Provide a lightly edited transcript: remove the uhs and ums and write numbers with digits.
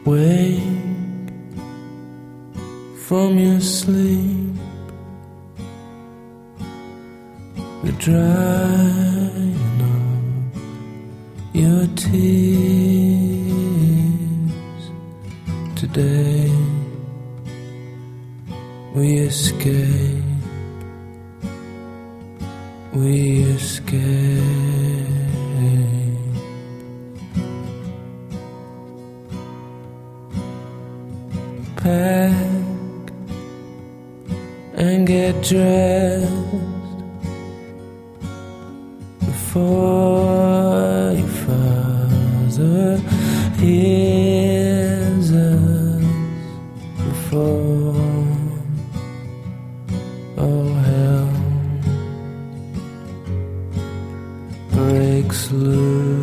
Wake from your sleep, the drying of your tears. Today we escape, we escape. Pack and get dressed before your father hears us, before all hell breaks loose.